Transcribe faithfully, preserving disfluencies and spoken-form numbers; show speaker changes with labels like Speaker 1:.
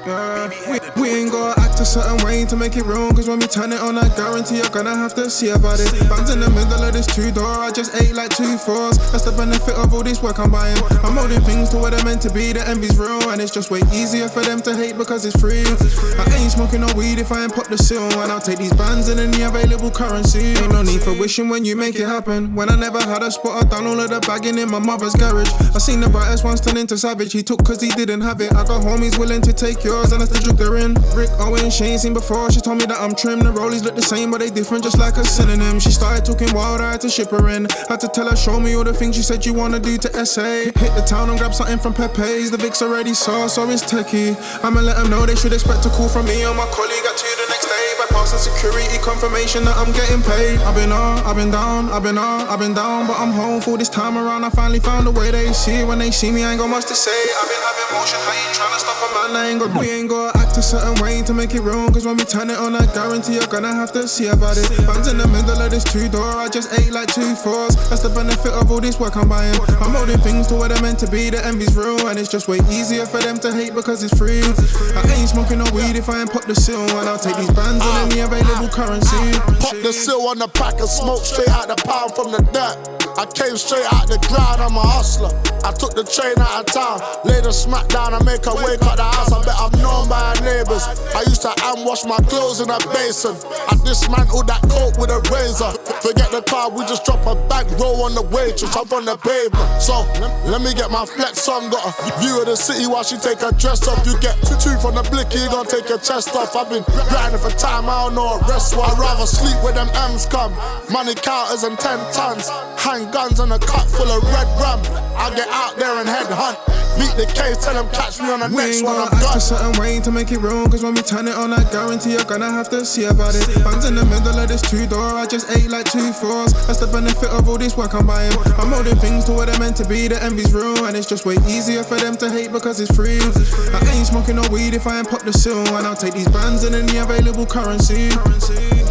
Speaker 1: Yeah. We, we ain't gotta act a certain way to make it real, cause when we turn it on, I guarantee you're gonna have to see about it. Bands in the middle of this two door, I just ate like two fours. That's the benefit of all this work I'm buying. I'm molding things to where they're meant to be, the envy's real, and it's just way easier for them to hate because it's free. I ain't smoking no weed if I ain't pop the seal, and I'll take these bands and any available currency. Ain't no need for wishing when you make it happen. When I never had a spot, I done all of the bagging in my mother's garage. I seen the brightest ones turn into savage. He took cause he didn't have it. I got homies willing to take yours, and that's the juke they're in. Rick Owen, she ain't seen before. She told me that I'm trim. The rollies look the same, but they different, just like a synonym. She started talking wild, I had to ship her in. Had to tell her, show me all the things she said you wanna do to S A. Hit the town and grab something from Pepe's. The Vic's already saw, so it's techie. I'ma let them know they should expect a call from me or my colleague at two the next day. By passing security confirmation that I'm getting paid. I've been up, I've been down, I've been up, I've been down, but I'm home for this time around. I finally found a way they see. When they see me, I ain't got much to say. I've been having motion, how you tryna stop a man? I ain't got, we ain't gotta act a certain way to make it real, cause when we turn it on, I guarantee you're gonna have to see about it. Bands in the middle of this two door, I just ate like two fours. That's the benefit of all this work I'm buying. I'm molding things to where they're meant to be, the envy's real, and it's just way easier for them to hate because it's free. I ain't smoking no weed if I ain't pop the seal, and I'll take these bands and any available currency.
Speaker 2: Pop the seal on the pack and smoke straight out the pound from the dirt. I came straight out the ground, I'm a hustler. I took the train out of town, laid her smack down and make her wake up the house. I bet I'm known by her neighbours. I used to hand wash my clothes in a basin. I dismantled that coat with a razor. Forget the car, we just drop a back roll on the waitress. I'm on the pavement. So, let me get my flex on. Got a view of the city while she take her dress off. You get two from the blicky, you gon' take your chest off. I've been grinding for time, I don't know what rest. I'd rather sleep where them M's come. Money counters and ten tons. Hang guns and a cup full of red rum. I get out there and head hunt. Beat the case, tell them catch me on the
Speaker 1: We
Speaker 2: next
Speaker 1: ain't
Speaker 2: one, I'm
Speaker 1: gotta act
Speaker 2: done.
Speaker 1: a certain way to make it real, cause when we turn it on, I guarantee you're gonna have to see about it. Bands in the middle of this two door, I just ate like two fours. That's the benefit of all this work I'm buying. I'm molding things to where they're meant to be, the envy's real, and it's just way easier for them to hate because it's free. I ain't smoking no weed if I ain't pop the seal, and I'll take these bands and any available currency.